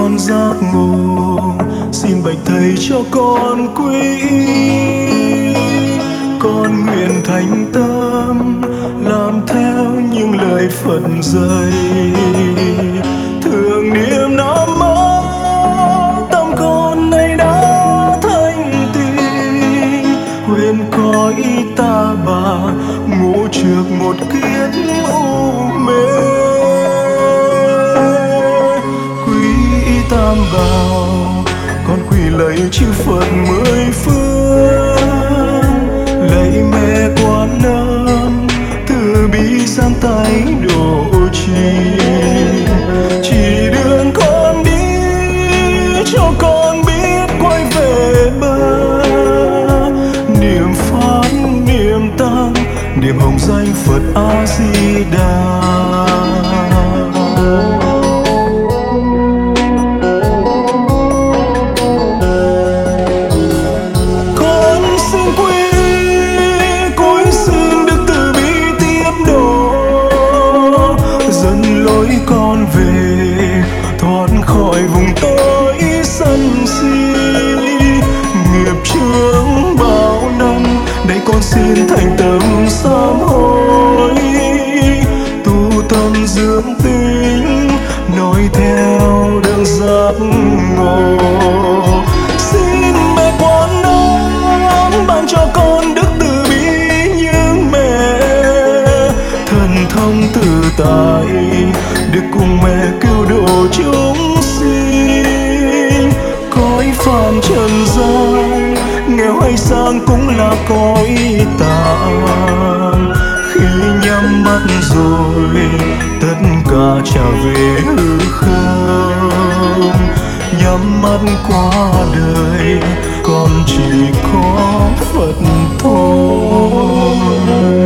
con giác ngộ, xin bạch thầy cho con quy y. Con nguyện thành tâm làm theo những lời Phật dạy, thường niệm Nam Mô. Tâm con nay đã thanh tịnh, quên cõi ta bà, ngủ trước một kiếp u mê. Quý Tam Bảo, con quỳ lạy chư Phật mười phương, lạy mẹ Quan Âm từ bi giang tay độ trì. Chỉ đường con đi cho con biết quay về bờ, niệm Pháp niệm Tăng niệm hồng danh Phật A Di Đà. Con về thoát khỏi vùng tối sân si, nghiệp chướng bao năm đây con xin thành tâm sám hối, tu tâm dưỡng tính noi theo đường giác ngộ. Xin mẹ Quan Âm ban cho con đức từ bi như mẹ, thần thông tự tại được cùng mẹ cứu độ chúng sinh. Cõi phàm trần gian nghèo hay sang cũng là cõi tạm, khi nhắm mắt rồi tất cả trả về hư không. Nhắm mắt qua đời còn chỉ có Phật thôi.